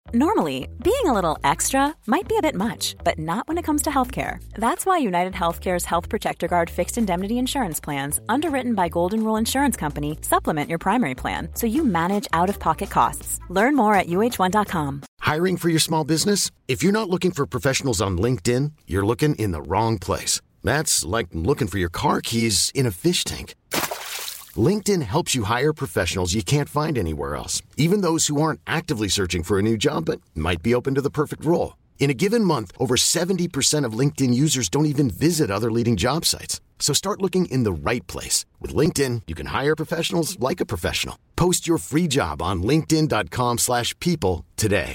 Normally, being a little extra might be a bit much, but not when it comes to healthcare. That's why United Healthcare's Health Protector Guard fixed indemnity insurance plans, underwritten by Golden Rule Insurance Company, supplement your primary plan so you manage out-of-pocket costs. Learn more at uh1.com. Hiring for your small business? If you're not looking for professionals on LinkedIn, you're looking in the wrong place. That's like looking for your car keys in a fish tank. LinkedIn helps you hire professionals you can't find anywhere else, even those who aren't actively searching for a new job but might be open to the perfect role. In a given month, over 70% of LinkedIn users don't even visit other leading job sites. So start looking in the right place. With LinkedIn, you can hire professionals like a professional. Post your free job on linkedin.com/people today.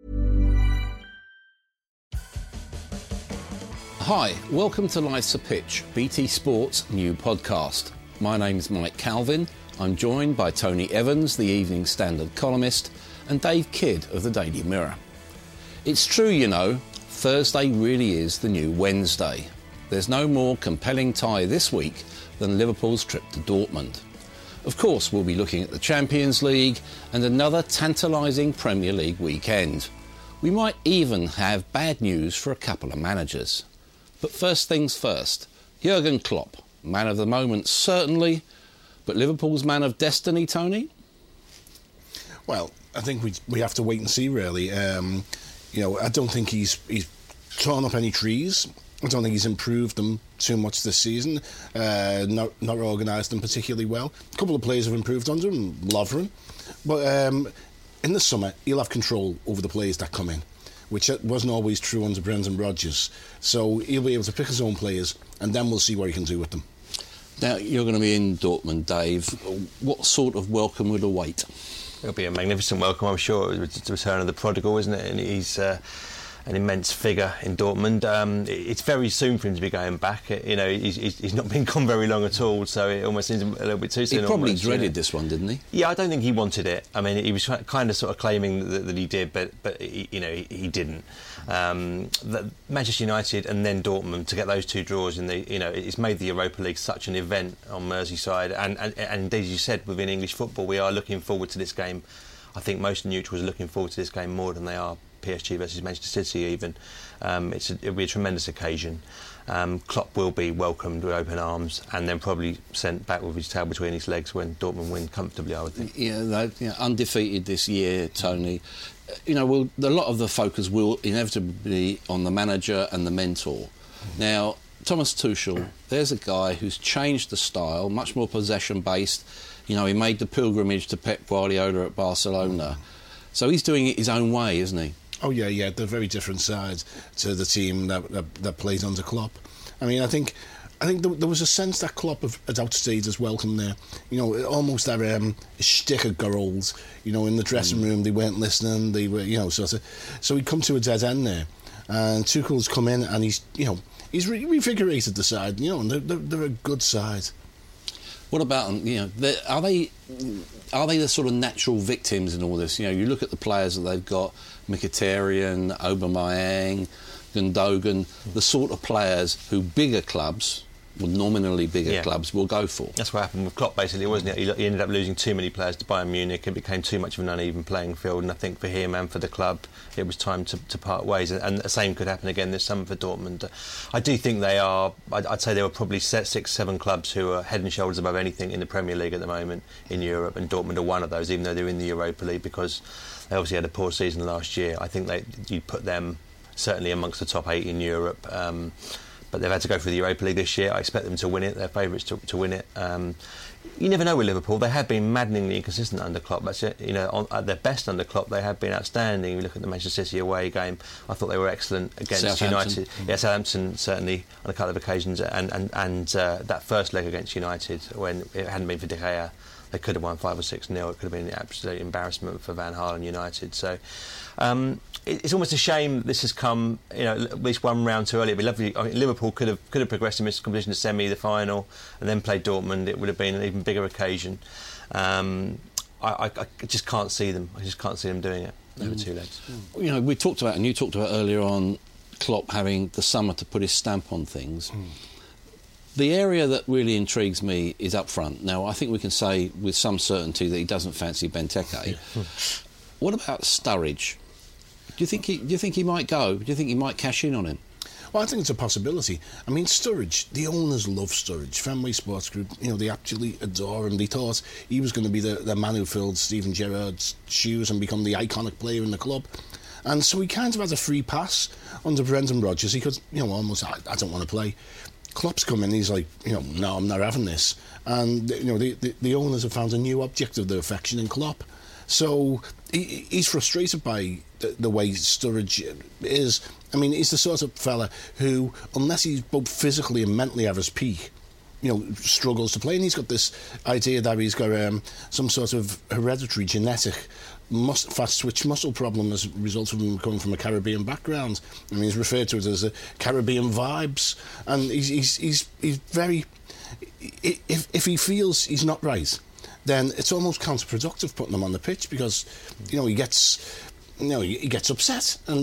Hi, welcome to Life's a Pitch, BT Sport's new podcast. My name's Mike Calvin. I'm joined by Tony Evans, the Evening Standard columnist, and Dave Kidd of the Daily Mirror. It's true, you know, Thursday really is the new Wednesday. There's no more compelling tie this week than Liverpool's trip to Dortmund. Of course, we'll be looking at the Champions League and another tantalising Premier League weekend. We might even have bad news for a couple of managers. But first things first, Jurgen Klopp. Man of the moment, certainly, but Liverpool's man of destiny, Tony? Well, I think we have to wait and see, really. I don't think he's torn up any trees. I don't think he's improved them too much this season. Not organised them particularly well. A couple of players have improved under him, Lovren. But in the summer, he'll have control over the players that come in, which wasn't always true under Brendan Rodgers. So he'll be able to pick his own players, and then we'll see what he can do with them. Now, you're going to be in Dortmund, Dave. What sort of welcome would await? It'll be a magnificent welcome, I'm sure. It's the return of the prodigal, isn't it? And he's an immense figure in Dortmund. It's very soon for him to be going back. He's not been gone very long at all, so it almost seems a little bit too soon. He probably dreaded this one, didn't he? Yeah, I don't think he wanted it. I mean, he was kind of sort of claiming that he did, but he didn't. Manchester United and then Dortmund, to get those two draws it's made the Europa League such an event on Merseyside, and indeed, as you said, within English football, we are looking forward to this game. I think most neutrals are looking forward to this game more than they are PSG versus Manchester City even. It'll be a tremendous occasion. Klopp will be welcomed with open arms and then probably sent back with his tail between his legs when Dortmund win comfortably, I would think. Yeah, undefeated this year, Tony. A lot of the focus will inevitably be on the manager and the mentor. Now, Thomas Tuchel, there's a guy who's changed the style, much more possession-based. He made the pilgrimage to Pep Guardiola at Barcelona. So he's doing it his own way, isn't he? Oh, yeah, they're very different sides to the team that plays under Klopp. I mean, I think there was a sense that Klopp had outstayed his welcome there. Almost that shtick of girls. In the dressing room, they weren't listening. They were, so he'd come to a dead end there. And Tuchel's come in and he's revigorated the side. And they're a good side. What about them? Are they the sort of natural victims in all this? You look at the players that they've got: Mkhitaryan, Aubameyang, Gundogan, the sort of players who bigger clubs, nominally bigger clubs, will go for. That's what happened with Klopp, basically, wasn't it? He ended up losing too many players to Bayern Munich. It became too much of an uneven playing field, and I think for him and for the club, it was time to part ways. And the same could happen again this summer for Dortmund. I do think they are. I'd say there were probably 6-7 clubs who are head and shoulders above anything in the Premier League at the moment in Europe, and Dortmund are one of those, even though they're in the Europa League, because they obviously had a poor season last year. I think you'd put them certainly amongst the top 8 in Europe. But they've had to go through the Europa League this year. I expect them to win it. They're favourites to win it. You never know with Liverpool. They have been maddeningly inconsistent under Klopp. That's it. At their best under Klopp, they have been outstanding. You look at the Manchester City away game. I thought they were excellent against United. Yeah, Southampton certainly on a couple of occasions, and that first leg against United, when it hadn't been for De Gea, they could have won 5 or 6-0. It could have been an absolute embarrassment for Van Gaal and United. So it's almost a shame this has come, at least one round too early. It'd be lovely. I mean, Liverpool could have progressed in this competition to semi, the final, and then played Dortmund. It would have been an even bigger occasion. I just can't see them. I just can't see them doing it over 2 legs. We talked about, and you talked about earlier on, Klopp having the summer to put his stamp on things. The area that really intrigues me is up front. Now, I think we can say with some certainty that he doesn't fancy Benteke. What about Sturridge? Do you think he might go? Do you think he might cash in on him? Well, I think it's a possibility. I mean, Sturridge, the owners love Sturridge. Fenway Sports Group, they absolutely adore him. They thought he was going to be the man who filled Steven Gerrard's shoes and become the iconic player in the club. And so he kind of had a free pass under Brendan Rodgers. He could, almost, I don't want to play. Klopp's come in, he's like, no, I'm not having this. And, the owners have found a new object of their affection in Klopp. So he's frustrated by the way Sturridge is. I mean, he's the sort of fella who, unless he's both physically and mentally at his peak, struggles to play. And he's got this idea that he's got some sort of hereditary genetic fast-twitch muscle problem as a result of him coming from a Caribbean background. I mean, he's referred to it as Caribbean vibes. And he's very... If he feels he's not right, then it's almost counterproductive putting him on the pitch because, he gets... he gets upset, and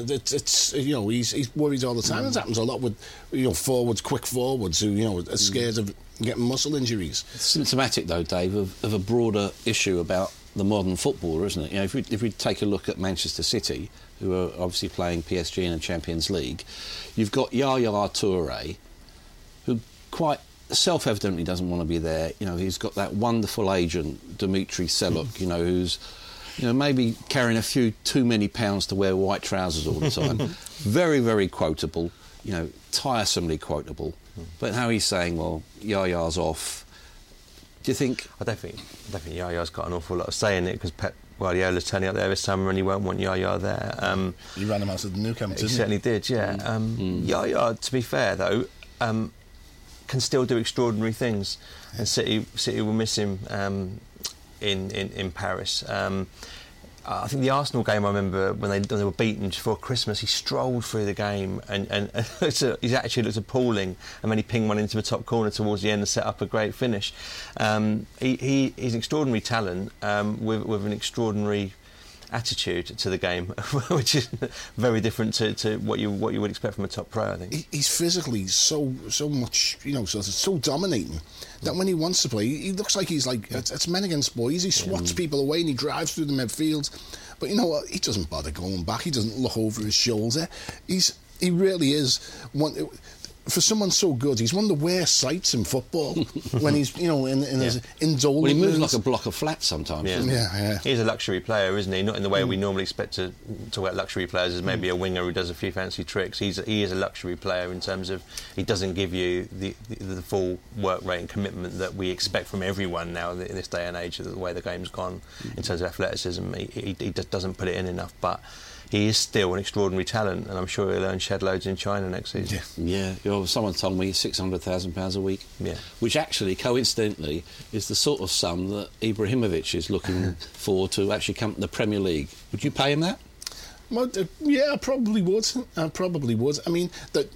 he's worried all the time. It happens a lot with quick forwards who are scared of getting muscle injuries. It's symptomatic, though, Dave, of a broader issue about the modern footballer, isn't it? If we take a look at Manchester City, who are obviously playing PSG in the Champions League, you've got Yaya Touré, who quite self-evidently doesn't want to be there. He's got that wonderful agent, Dimitri Seluk, who's maybe carrying a few too many pounds to wear white trousers all the time. Very, very quotable, tiresomely quotable. But how he's saying, well, Yaya's off. Do you think... I don't think Yaya's got an awful lot of say in it because Pep Guardiola's turning up there this summer and he won't want Yaya there. He ran him out of the Nou Camp, didn't he? He certainly did, yeah. Yaya, to be fair, though, can still do extraordinary things. Yeah. And City will miss him... in Paris. I think the Arsenal game, I remember when they were beaten before Christmas, he strolled through the game and he actually looked appalling, and then he pinged one into the top corner towards the end and set up a great finish. He's an extraordinary talent with an extraordinary attitude to the game, which is very different to what you would expect from a top pro, I think. He's physically so much, so dominating that when he wants to play, he looks like he's like it's men against boys. He swats people away and he drives through the midfield. But you know what? He doesn't bother going back. He doesn't look over his shoulder. He really is one. For someone so good, he's one of the worst sights in football when he's, in his indolent. Well, he moves like a block of flats sometimes. Yeah. He's a luxury player, isn't he? Not in the way we normally expect to talk about luxury players as maybe a winger who does a few fancy tricks. He is a luxury player in terms of he doesn't give you the full work rate and commitment that we expect from everyone now in this day and age, the way the game's gone in terms of athleticism. He just doesn't put it in enough, but he is still an extraordinary talent, and I'm sure he'll earn shed loads in China next season. Yeah. Someone told me £600,000 a week, which actually, coincidentally, is the sort of sum that Ibrahimovic is looking for to actually come to the Premier League. Would you pay him that? Well, yeah, I probably would. I mean,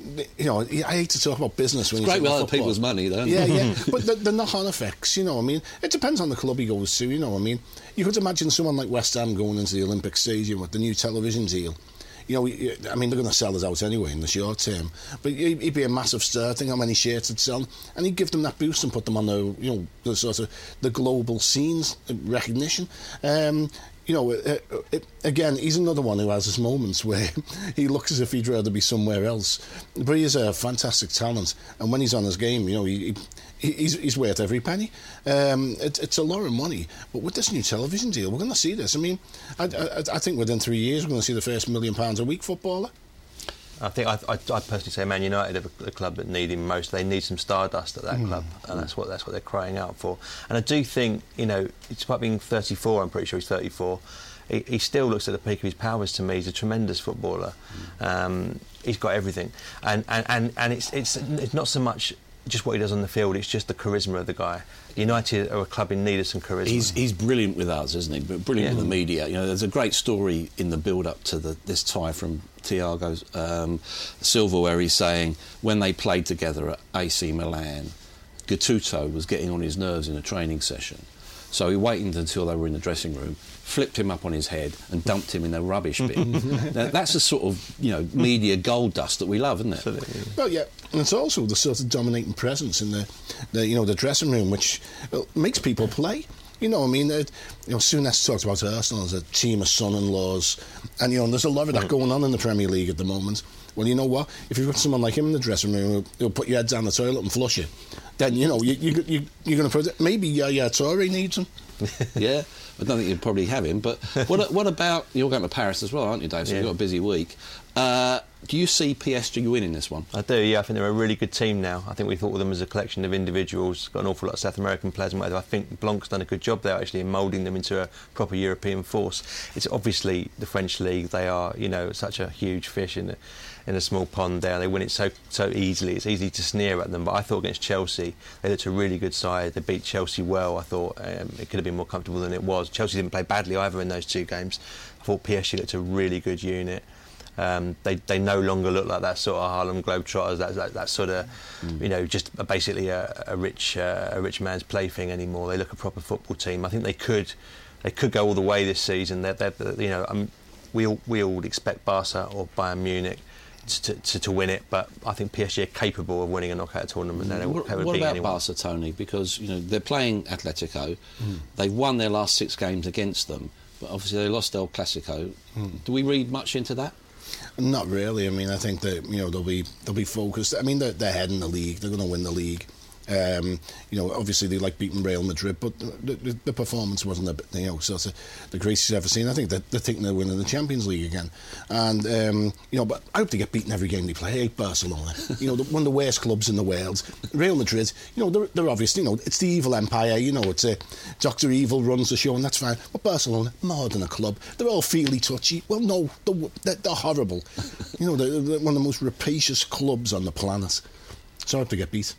I hate to talk about business when it's great with other people's money, though. Yeah. But the knock-on effects, I mean, it depends on the club he goes to. I mean, you could imagine someone like West Ham going into the Olympic Stadium with the new television deal. I mean, they're going to sell it out anyway in the short term. But he'd be a massive star. Think how many shirts it'd sell, and he'd give them that boost and put them on the sort of the global scenes recognition. Again, he's another one who has his moments where he looks as if he'd rather be somewhere else. But he is a fantastic talent, and when he's on his game, he's worth every penny. It's a lot of money, but with this new television deal, we're going to see this. I mean, I think within 3 years we're going to see the first £1 million a week footballer. I think I personally say Man United are the club that need him most. They need some stardust at that club, and that's what they're crying out for. And I do think, despite being 34, I'm pretty sure he's 34. He still looks at the peak of his powers to me. He's a tremendous footballer. He's got everything, and it's not so much just what he does on the field, it's just the charisma of the guy. United are a club in need of some charisma. He's brilliant with us, isn't he? But brilliant with the media. There's a great story in the build-up to this tie from Thiago Silva where he's saying when they played together at AC Milan, Gattuso was getting on his nerves in a training session. So he waited until they were in the dressing room, flipped him up on his head and dumped him in the rubbish bin. That's the sort of, media gold dust that we love, isn't it? Absolutely. Well, yeah, and it's also the sort of dominating presence in the dressing room, which makes people play. You know, I mean, Souness talked about Arsenal as a team of son-in-laws, and there's a lot of that going on in the Premier League at the moment. Well, you know what? If you've got someone like him in the dressing room who'll put your head down the toilet and flush you, then you're going to put it. Maybe Toure needs him. Yeah, I don't think you'd probably have him. But what about, you're going to Paris as well, aren't you, Dave? So you've got a busy week. Do you see PSG winning this one? I do, yeah. I think they're a really good team now. I think we thought of them as a collection of individuals, got an awful lot of South American players and whatever. I think Blanc's done a good job there, actually, in moulding them into a proper European force. It's obviously the French league. They are, such a huge fish in a small pond there. They win it so easily. It's easy to sneer at them. But I thought against Chelsea, they looked a really good side. They beat Chelsea well. I thought it could have been more comfortable than it was. Chelsea didn't play badly either in those two games. I thought PSG looked a really good unit. They no longer look like that sort of Harlem Globetrotters, that sort of, just basically a rich man's plaything anymore. They look a proper football team. I think they could go all the way this season. We all expect Barca or Bayern Munich to win it, but I think PSG are capable of winning a knockout tournament. What about Barca, Tony? Because they're playing Atletico. They've won their last 6 games against them, but obviously they lost El Clasico. Do we read much into that? Not really. I mean, I think that they'll be focused. I mean, they're ahead in the league. They're going to win the league. Obviously they like beating Real Madrid, but the performance wasn't sort of the greatest you've ever seen. I think that they're thinking they're winning the Champions League again, and but I hope they get beaten every game they play. I hate Barcelona. One of the worst clubs in the world. Real Madrid, they're obviously, it's the evil empire. It's Dr. Evil runs the show, and that's fine. But Barcelona, more than a club, they're all feely touchy. Well, no, they're horrible. They're one of the most rapacious clubs on the planet. So I hope they get beat.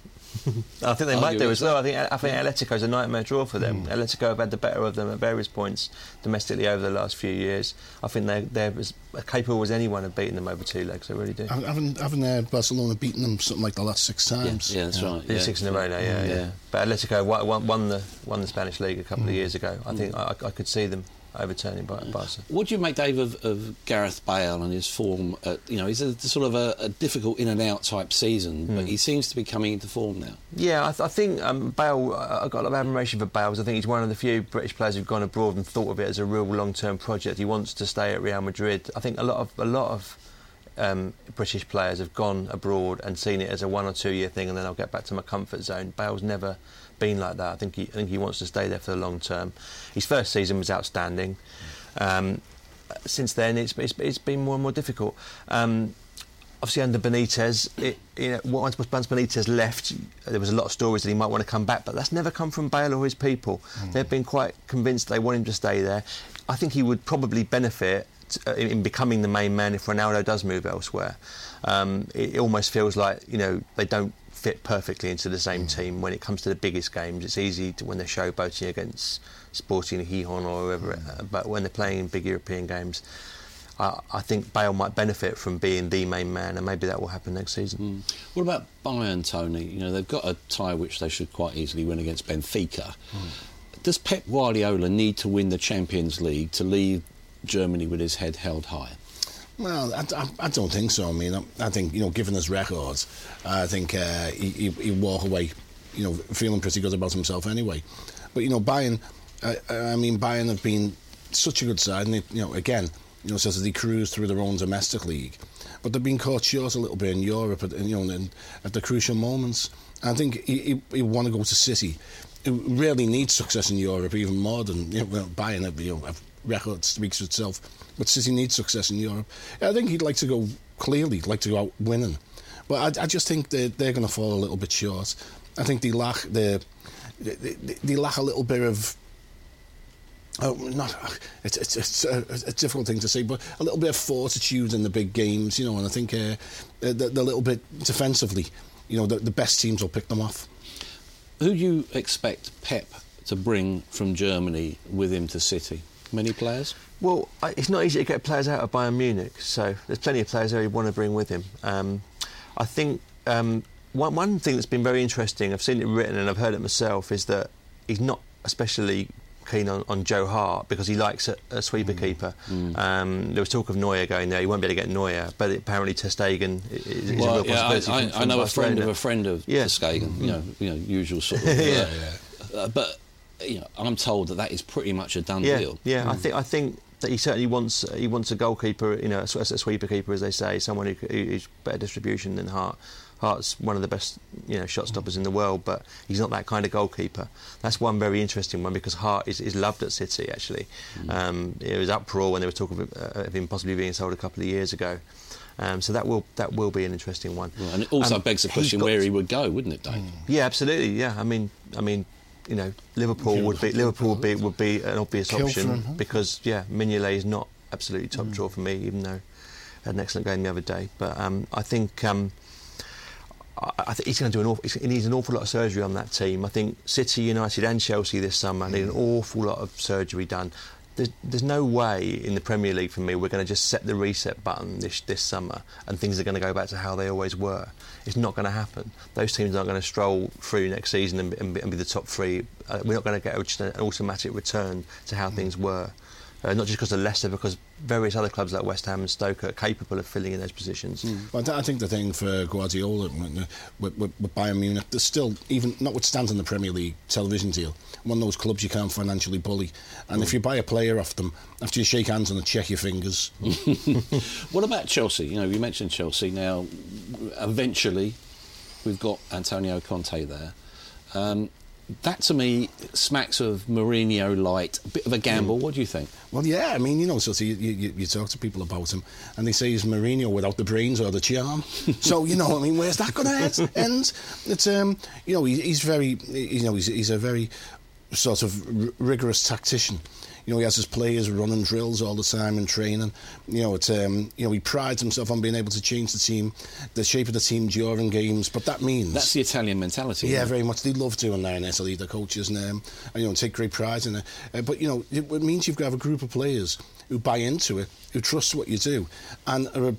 I think they might do as well. I think Atletico's a nightmare draw for them. Atletico have had the better of them at various points domestically over the last few years. I think they're as capable as anyone of beating them over 2 legs. I really do. Haven't Barcelona beaten them something like the last 6 times? Yeah, that's right. Yeah. 6 in a row now. Yeah. But Atletico won the Spanish league a couple of years ago. I think I could see them overturning Barca. What do you make, Dave, of Gareth Bale and his form? He's a sort of a difficult in and out type season, but he seems to be coming into form now. Yeah, I think Bale. I've got a lot of admiration for Bale. I think he's one of the few British players who've gone abroad and thought of it as a real long-term project. He wants to stay at Real Madrid. I think a lot of British players have gone abroad and seen it as a 1 or 2 year thing, and then I'll get back to my comfort zone. Bale's never been like that. I think he wants to stay there for the long term. His first season was outstanding. Since then, it's been more and more difficult. Obviously, under Benitez, once Benitez left, there was a lot of stories that he might want to come back, but that's never come from Bale or his people. They've been quite convinced they want him to stay there. I think he would probably benefit in becoming the main man if Ronaldo does move elsewhere. It almost feels like they don't fit perfectly into the same team when it comes to the biggest games. It's easy when they're showboating against Sporting Gijón or whoever, but when they're playing in big European games, I think Bale might benefit from being the main man, and maybe that will happen next season. What about Bayern, Tony? They've got a tie which they should quite easily win against Benfica. Does Pep Guardiola need to win the Champions League to leave Germany with his head held high? Well, I don't think so. I mean, I think, given his records, I think he'd walk away, feeling pretty good about himself anyway. But, Bayern, Bayern have been such a good side, and again, sort of they cruise through their own domestic league, but they've been caught short a little bit in Europe at the crucial moments. I think he want to go to City. He really needs success in Europe even more than Bayern have record speaks for itself, but City needs success in Europe. I think he'd like to go out winning, but I just think they're going to fall a little bit short. I think they lack a little bit of it's a difficult thing to say, but a little bit of fortitude in the big games, and I think they're a little bit defensively, the best teams will pick them off. Who do you expect Pep to bring from Germany with him to City? Many players? Well, it's not easy to get players out of Bayern Munich, so there's plenty of players there he'd want to bring with him. I think one thing that's been very interesting, I've seen it written and I've heard it myself, is that he's not especially keen on Joe Hart because he likes a sweeper keeper. There was talk of Neuer going there. He won't be able to get Neuer, but apparently Ter Stegen is a real possibility. I know a friend of a friend of Ter Stegen. Usual sort of. But I'm told that is pretty much a done deal. Yeah, I think that he certainly wants a goalkeeper, a sweeper keeper, as they say, someone who's better distribution than Hart. Hart's one of the best, shot stoppers in the world, but he's not that kind of goalkeeper. That's one very interesting one, because Hart is loved at City, actually. It was uproar when they were talking of him possibly being sold a couple of years ago. So that will be an interesting one. Well, and it also begs the question where he would go, wouldn't it, Dave? Yeah, absolutely. Yeah, I mean, Liverpool would be an obvious option, because Mignolet is not absolutely top draw for me, even though he had an excellent game the other day. But I think he's going to do he needs an awful lot of surgery on that team. I think City, United and Chelsea this summer need an awful lot of surgery done. There's no way in the Premier League for me we're going to just set the reset button this summer and things are going to go back to how they always were. It's not going to happen. Those teams aren't going to stroll through next season and be the top three. We're not going to get just an automatic return to how things were. Not just because of Leicester, because various other clubs like West Ham and Stoke are capable of filling in those positions. Well, I think the thing for Guardiola with Bayern Munich, there's still, even notwithstanding the Premier League television deal, one of those clubs you can't financially bully. And if you buy a player off them, after you shake hands and check your fingers. What about Chelsea? You mentioned Chelsea. Now, eventually, we've got Antonio Conte there. That, to me, smacks of Mourinho light. A bit of a gamble. What do you think? Well, yeah, I mean, so you talk to people about him, and they say he's Mourinho without the brains or the charm. So, where's that going to end? It's, he's very, he's a very sort of rigorous tactician. He has his players running drills all the time and training. He prides himself on being able to change the shape of the team during games. But that means that's the Italian mentality. Yeah, very much. They love doing that in Italy, the coaches, and take great pride in it. But it means you've got to have a group of players who buy into it, who trust what you do, and are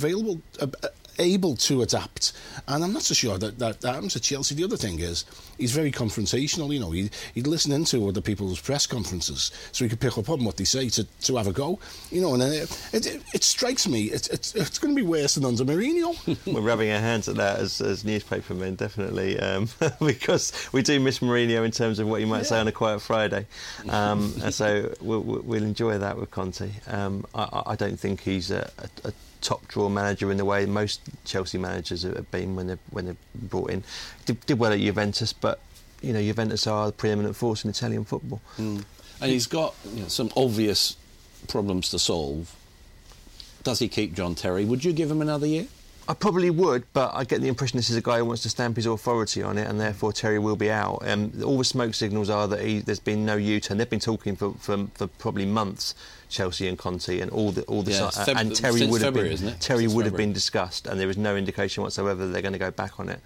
able to adapt. And I'm not so sure that happens at Chelsea. The other thing is, he's very confrontational. He'd listen into other people's press conferences so he could pick up on what they say to have a go. And it strikes me it's going to be worse than under Mourinho. We're rubbing our hands at that as newspaper men, definitely, because we do miss Mourinho in terms of what you might say on a quiet Friday. And so we'll enjoy that with Conte. I don't think he's a top draw manager in the way most Chelsea managers have been when they're brought in. Did well at Juventus, but Juventus are the preeminent force in Italian football. And he's got some obvious problems to solve. Does he keep John Terry? Would you give him another year? I probably would, but I get the impression this is a guy who wants to stamp his authority on it, and therefore Terry will be out. All the smoke signals are that there's been no U-turn. They've been talking for probably months, Chelsea and Conte, and and Terry would have been Terry would have been discussed, and there is no indication whatsoever that they're going to go back on it.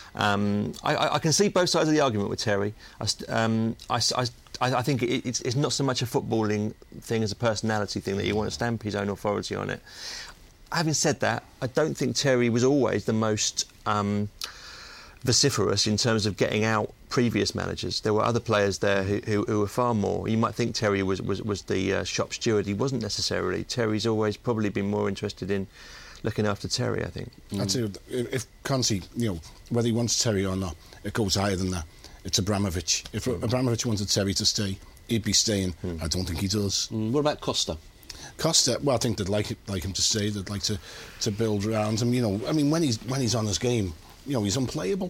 I can see both sides of the argument with Terry. I think it's not so much a footballing thing as a personality thing that you want to stamp his own authority on it. Having said that, I don't think Terry was always the most vociferous in terms of getting out previous managers. There were other players there who were far more. You might think Terry was the shop steward. He wasn't necessarily. Terry's always probably been more interested in looking after Terry, I think. I'd say if Conte, whether he wants Terry or not, it goes higher than that. It's Abramovich. If Abramovich wanted Terry to stay, he'd be staying. I don't think he does. What about Costa? Costa, well, I think they'd like him to stay. They'd like to build around him. When he's on his game, he's unplayable.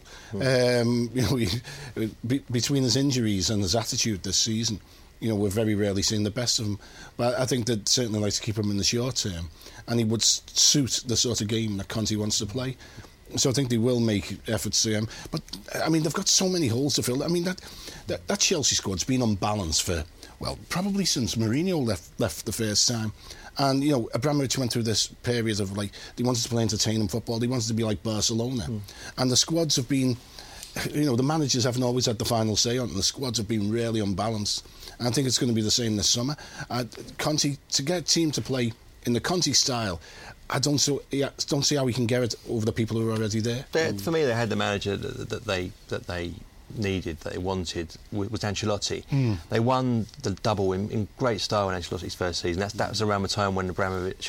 Between his injuries and his attitude this season, we're very rarely seeing the best of him. But I think they'd certainly like to keep him in the short term, and he would suit the sort of game that Conte wants to play. So I think they will make efforts to him. But they've got so many holes to fill. That Chelsea squad's been unbalanced for, well, probably since Mourinho left the first time. And, Abramovich went through this period of, they wanted to play entertaining football. They wanted to be like Barcelona. And the squads have been, the managers haven't always had the final say on it. The squads have been really unbalanced. And I think it's going to be the same this summer. Conte, to get a team to play in the Conte style, I don't see how we can get it over the people who are already there. For me, they had the manager that they needed, that they wanted, was Ancelotti. They won the double in great style in Ancelotti's first season. That was around the time when Abramovich was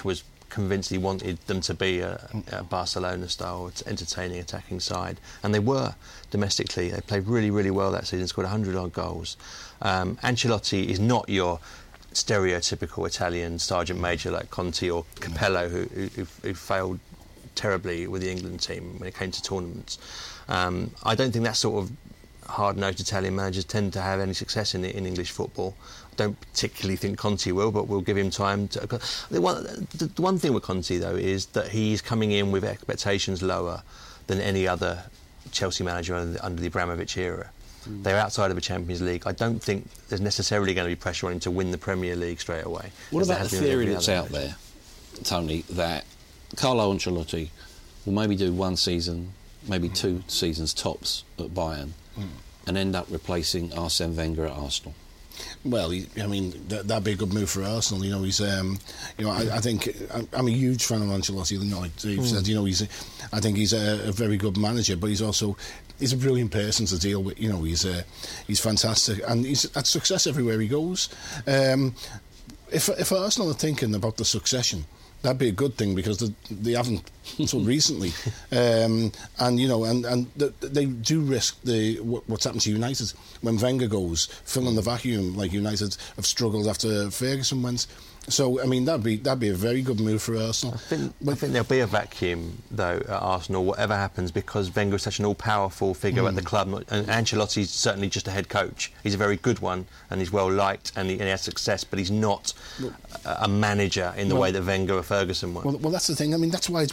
convinced he wanted them to be a Barcelona-style, entertaining, attacking side. And they were, domestically. They played really, really well that season, scored 100-odd goals. Ancelotti is not your stereotypical Italian sergeant major like Conte or Capello, who failed terribly with the England team when it came to tournaments. I don't think that sort of hard-nosed Italian managers tend to have any success in English football. I don't particularly think Conte will, but we'll give him time to... The one thing with Conte, though, is that he's coming in with expectations lower than any other Chelsea manager under the Abramovich era. They're outside of a Champions League. I don't think there's necessarily going to be pressure on him to win the Premier League straight away. What about the theory that's out there, Tony, that Carlo Ancelotti will maybe do one season, maybe 2 seasons tops at Bayern, and end up replacing Arsene Wenger at Arsenal? Well, that'd be a good move for Arsenal. He's, I think I'm a huge fan of Ancelotti. Like Dave said, I think he's a very good manager, but he's a brilliant person to deal with. He's fantastic, and he's had success everywhere he goes. If Arsenal are thinking about the succession, that'd be a good thing, because they haven't until recently, and they do risk what's happened to United when Wenger goes, filling the vacuum like United have struggled after Ferguson went. So that'd be a very good move for Arsenal. I think there'll be a vacuum though at Arsenal, whatever happens, because Wenger is such an all-powerful figure at the club, and Ancelotti's certainly just a head coach. He's a very good one, and he's well liked, and he has success, but he's not a manager in the way that Wenger or Ferguson was. Well, that's the thing. That's why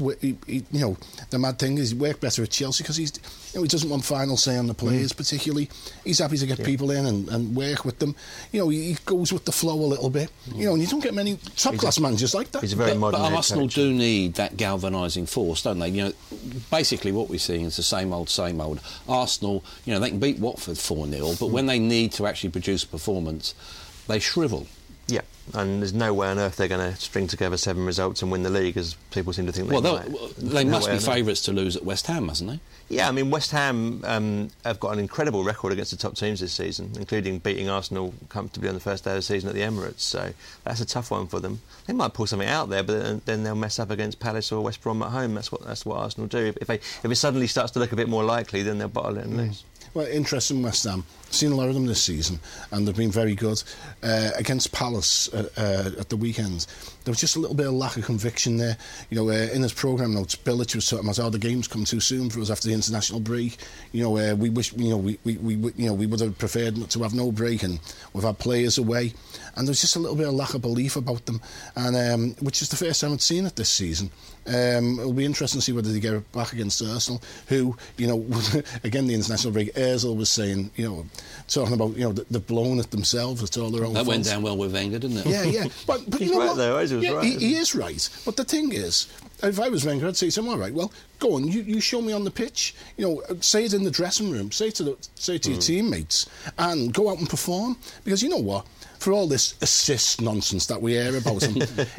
the mad thing is he worked better at Chelsea, because he doesn't want final say on the players particularly. He's happy to get people in and work with them. He goes with the flow a little bit. And you don't get many top-class managers like that. He's a very modern But head Arsenal coach. do need that galvanising force, don't they? Basically what we're seeing is the same old. Arsenal, they can beat Watford 4-0, but when they need to actually produce a performance, they shrivel. Yeah, and there's no way on earth they're going to string together 7 results and win the league, as people seem to think they might. They must be favourites to lose at West Ham, mustn't they? Yeah, West Ham have got an incredible record against the top teams this season, including beating Arsenal comfortably on the first day of the season at the Emirates, so that's a tough one for them. They might pull something out there, but then they'll mess up against Palace or West Brom at home. That's what Arsenal do. If it suddenly starts to look a bit more likely, then they'll bottle it and lose. Well, interesting, West Ham. I've seen a lot of them this season, and they've been very good. Against Palace at the weekend, there was just a little bit of lack of conviction there. In his programme notes, Bilic was talking about the games come too soon for us after the international break. We wish, we would have preferred to have no break, and we've had players away, and there's just a little bit of lack of belief about them, and which is the first time I'd seen it this season. It'll be interesting to see whether they get it back against Arsenal, who, again, the international break, Ozil was saying, talking about, they've blown it themselves, it's all their own fault. That went down well with Wenger, didn't it? Yeah. But he's right, though. Ozil's right. He is right. But the thing is, if I was Wenger, I'd say to him, all right, well, go on, you show me on the pitch, say it in the dressing room, say to your teammates, and go out and perform. Because you know what? For all this assist nonsense that we hear about him,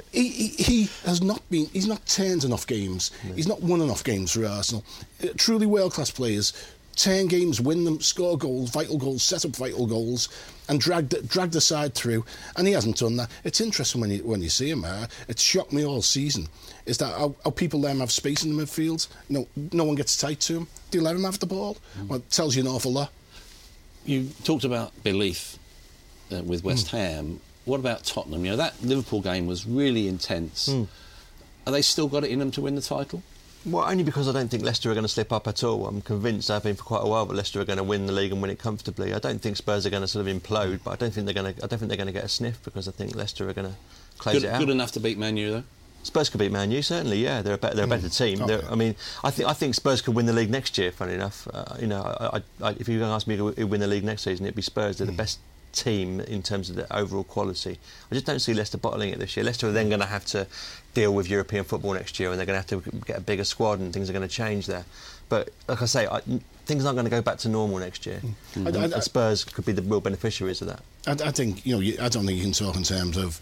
he's not turned enough games. No. He's not won enough games for Arsenal. Truly world-class players turn games, win them, score goals, vital goals, set up vital goals, and drag the side through. And he hasn't done that. It's interesting when you see him. It's shocked me all season. Is that how people let him have space in the midfield? No one gets tight to him. Do you let him have the ball? Well, it tells you an awful lot. You talked about belief with West Ham. What about Tottenham? That Liverpool game was really intense. Are they still got it in them to win the title? Well, only because I don't think Leicester are going to slip up at all. I'm convinced, I've been for quite a while, that Leicester are going to win the league and win it comfortably. I don't think Spurs are going to sort of implode, but I don't think they're going to get a sniff, because I think Leicester are going to close it out. Good enough to beat Man U, though? Spurs could beat Man U, certainly. Yeah, they're a better team. Okay. I think Spurs could win the league next year. Funny enough, if you were going to ask me who would win the league next season, it'd be Spurs. They're the best team in terms of the overall quality. I just don't see Leicester bottling it this year. Leicester are then going to have to deal with European football next year, and they're going to have to get a bigger squad, and things are going to change there. But like I say, things aren't going to go back to normal next year. And Spurs could be the real beneficiaries of that. I think I don't think you can talk in terms of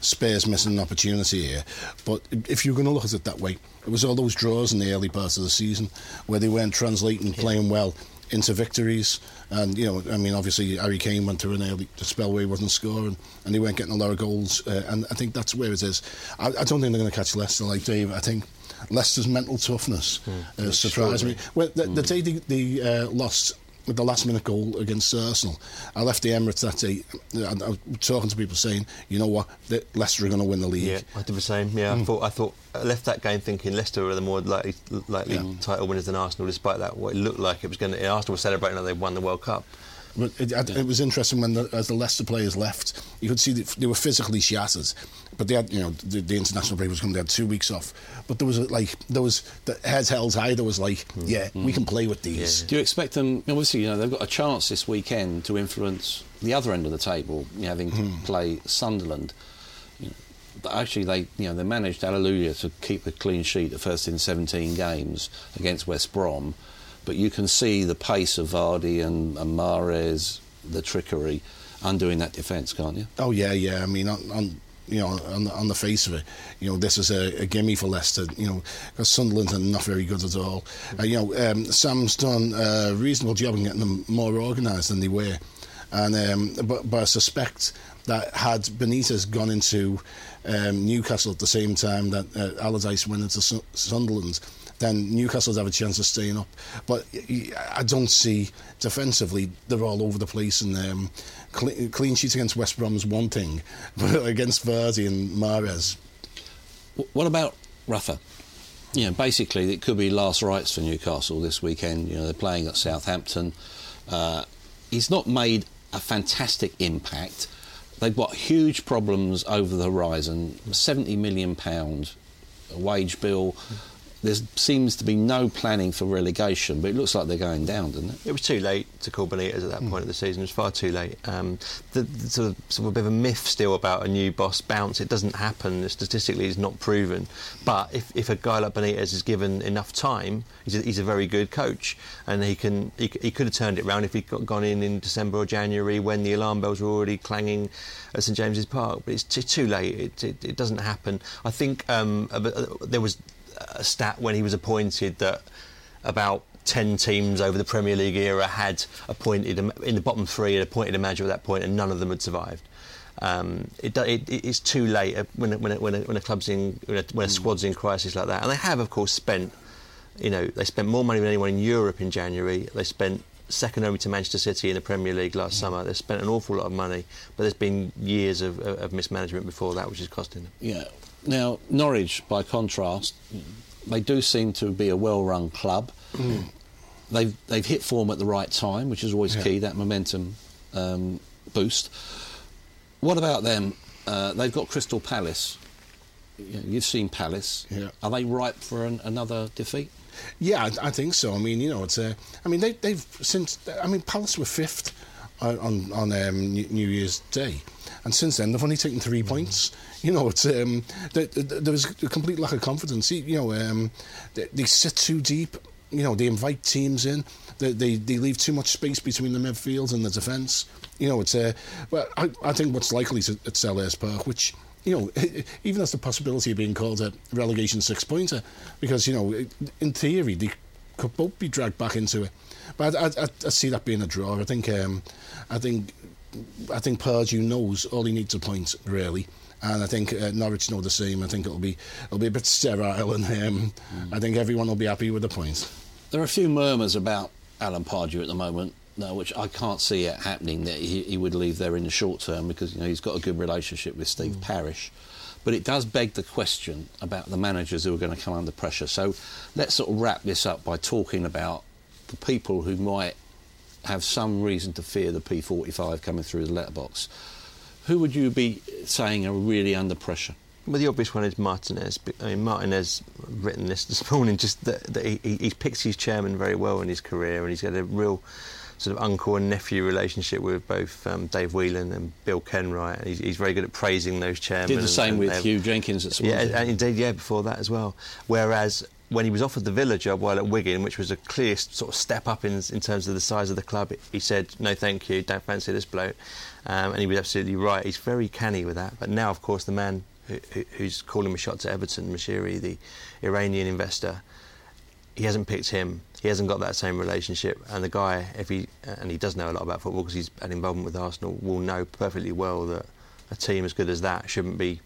Spurs missing an opportunity here. But if you're going to look at it that way, it was all those draws in the early part of the season where they weren't translating, playing well into victories. And, obviously Harry Kane went through an early spell where he wasn't scoring and they weren't getting a lot of goals. And I think that's where it is. I don't think they're going to catch Leicester like Dave. I think Leicester's mental toughness surprised me. Well, the day they lost with the last-minute goal against Arsenal, I left the Emirates that day. I was talking to people saying, you know what, Leicester are going to win the league. Yeah, I did the same. Yeah, I thought I left that game thinking Leicester were the more likely title winners than Arsenal, despite that what it looked like it was going to. Arsenal were celebrating that they won the World Cup. But it was interesting when, as the Leicester players left, you could see that they were physically shattered. But they had, the international break was coming. They had 2 weeks off. But there was the heads held high. There was we can play with these. Yeah. Do you expect them? Obviously, they've got a chance this weekend to influence the other end of the table, having to play Sunderland. But actually, they managed, hallelujah, to keep a clean sheet the first in 17 games against West Brom. But you can see the pace of Vardy and Mahrez, the trickery, undoing that defence, can't you? Oh yeah. I mean, on the face of it, this is a gimme for Leicester. Because Sunderland are not very good at all. Sam's done a reasonable job in getting them more organised than they were, and but I suspect that had Benitez gone into Newcastle at the same time that Allardyce went into Sunderland, then Newcastle would have a chance of staying up. But I don't see, defensively, they're all over the place. And clean sheet against West Brom's one thing, but against Vardy and Mahrez. What about Rafa? Basically, it could be last rites for Newcastle this weekend. They're playing at Southampton. He's not made a fantastic impact. They've got huge problems over the horizon. £70 million wage bill. There seems to be no planning for relegation, but it looks like they're going down, doesn't it? It was too late to call Benitez at that point of the season. It was far too late. The sort of a bit of a myth still about a new boss bounce. It doesn't happen. Statistically, it's not proven. But if a guy like Benitez is given enough time, he's a very good coach, and he could have turned it around if he'd gone in December or January when the alarm bells were already clanging at St James's Park. But it's too late. It doesn't happen. I think there was a stat when he was appointed that about 10 teams over the Premier League era had appointed in the bottom 3 had appointed a manager at that point, and none of them had survived. It's too late when a club's in when a squad's in crisis like that, and they have of course spent they spent more money than anyone in Europe in January. They spent second only to Manchester City in the Premier League last summer. They spent an awful lot of money, but there's been years of mismanagement before that, which is costing them. Yeah. Now, Norwich, by contrast, they do seem to be a well-run club. They've hit form at the right time, which is always key, that momentum boost. What about them? They've got Crystal Palace. You've seen Palace. Yeah. Are they ripe for another defeat? Yeah, I think so. I mean, it's they've since. I mean, Palace were 5th on New Year's Day, and since then they've only taken 3 points. It's there was a complete lack of confidence. They sit too deep. They invite teams in. They leave too much space between the midfield and the defence. Well, I think what's likely at Selhurst Park, which even has the possibility of being called a relegation 6-pointer, because in theory they could both be dragged back into it. But I see that being a draw. I think Pardew knows all he needs a point, really. And I think Norwich know the same. I think it'll be a bit sterile, and I think everyone will be happy with the points. There are a few murmurs about Alan Pardew at the moment, which I can't see it happening, that he would leave there in the short term, because he's got a good relationship with Steve Parish. But it does beg the question about the managers who are going to come under pressure. So let's sort of wrap this up by talking about the people who might have some reason to fear the P45 coming through the letterbox. Who would you be saying are really under pressure? Well, the obvious one is Martinez. I mean, Martinez written this morning, just that he picks his chairman very well in his career, and he's got a real sort of uncle and nephew relationship with both Dave Whelan and Bill Kenwright. He's very good at praising those chairmen. Did the same with Hugh Jenkins at Swansea. Yeah, and indeed, before that as well. Whereas when he was offered the Villa job while at Wigan, which was a clear sort of step up in terms of the size of the club, he said, no thank you, don't fancy this bloke. And he was absolutely right. He's very canny with that. But now, of course, the man who's calling the shots at Everton, Moshiri, the Iranian investor, he hasn't picked him. He hasn't got that same relationship. And the guy, and he does know a lot about football because he's had involvement with Arsenal, will know perfectly well that a team as good as that shouldn't be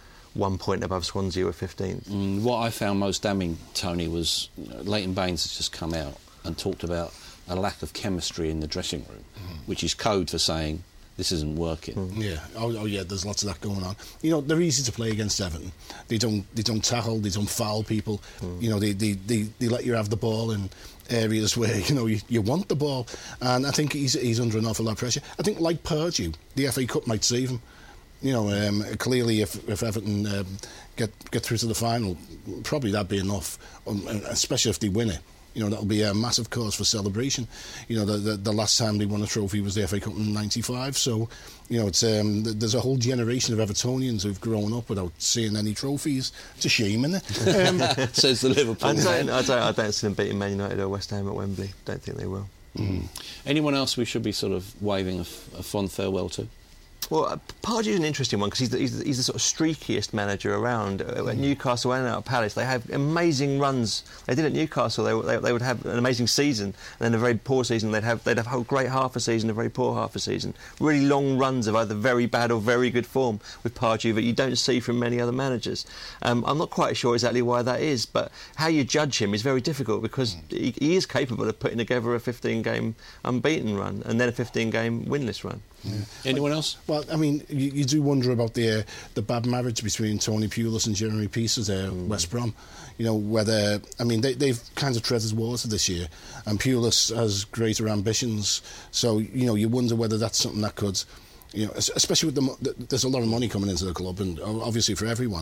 1 point above Swansea or 15th. What I found most damning, Tony, was Leighton Baines has just come out and talked about a lack of chemistry in the dressing room, which is code for saying this isn't working. Yeah. Oh, yeah. There's lots of that going on. You know, they're easy to play against Everton. They don't tackle. They don't foul people. You know, they let you have the ball in areas where you want the ball. And I think he's under an awful lot of pressure. I think, like Pardew, the FA Cup might save him. You know, clearly, if Everton get through to the final, probably that'd be enough. Especially if they win it. You know, that'll be a massive cause for celebration. You know, the last time they won a trophy was the FA Cup in '95. So, you know, it's there's a whole generation of Evertonians who've grown up without seeing any trophies. It's a shame, isn't it? Says the Liverpool. I don't see them beating Man United or West Ham at Wembley. Don't think they will. Anyone else we should be sort of waving a fond farewell to? Well, Pardew's an interesting one because he's the sort of streakiest manager around. At Newcastle and at Palace, they have amazing runs. They did at Newcastle. They would have an amazing season, and then a very poor season. They'd have a great half a season, a very poor half a season. Really long runs of either very bad or very good form with Pardew that you don't see from many other managers. I'm not quite sure exactly why that is, but how you judge him is very difficult because he is capable of putting together a 15-game unbeaten run and then a 15-game winless run. Yeah. Anyone else? Well, I mean, you do wonder about the bad marriage between Tony Pulis and Jeremy Pieces at West Brom. You know, whether... I mean, they've kind of treaded water this year, and Pulis has greater ambitions. So, you know, you wonder whether that's something that could... You know, especially with there's a lot of money coming into the club, and obviously for everyone.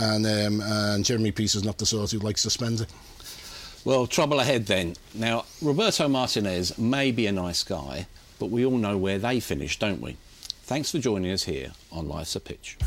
And Jeremy Pieces is not the sort who likes to spend it. Well, trouble ahead then. Now, Roberto Martinez may be a nice guy, but we all know where they finish, don't we? Thanks for joining us here on Life's a Pitch.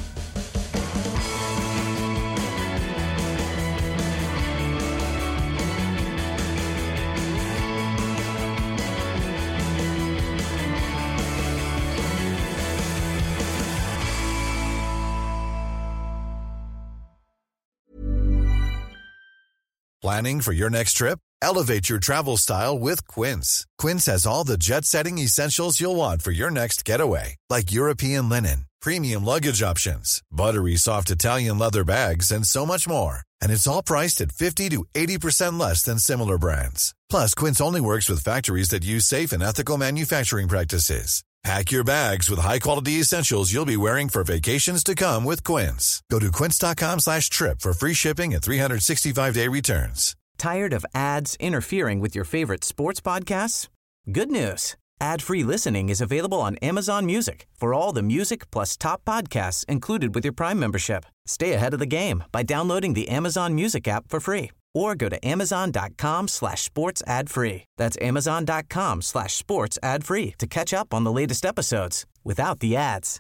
Planning for your next trip? Elevate your travel style with Quince. Quince has all the jet-setting essentials you'll want for your next getaway, like European linen, premium luggage options, buttery soft Italian leather bags, and so much more. And it's all priced at 50 to 80% less than similar brands. Plus, Quince only works with factories that use safe and ethical manufacturing practices. Pack your bags with high-quality essentials you'll be wearing for vacations to come with Quince. Go to quince.com/trip for free shipping and 365-day returns. Tired of ads interfering with your favorite sports podcasts? Good news. Ad-free listening is available on Amazon Music for all the music plus top podcasts included with your Prime membership. Stay ahead of the game by downloading the Amazon Music app for free or go to amazon.com/sports ad free. That's amazon.com/sports ad free to catch up on the latest episodes without the ads.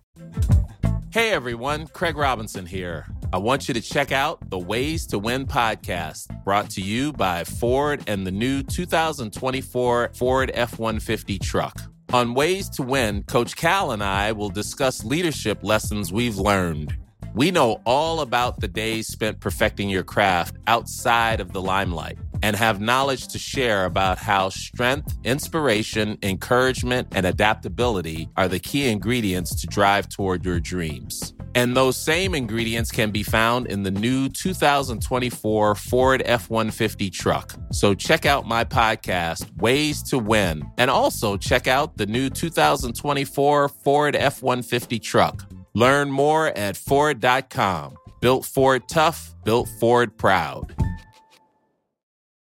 Hey everyone, Craig Robinson here. I want you to check out the Ways to Win podcast, brought to you by Ford and the new 2024 Ford F-150 truck. On Ways to Win, Coach Cal and I will discuss leadership lessons we've learned. We know all about the days spent perfecting your craft outside of the limelight and have knowledge to share about how strength, inspiration, encouragement, and adaptability are the key ingredients to drive toward your dreams. And those same ingredients can be found in the new 2024 Ford F-150 truck. So check out my podcast, Ways to Win, and also check out the new 2024 Ford F-150 truck. Learn more at Ford.com. Built Ford tough, built Ford proud.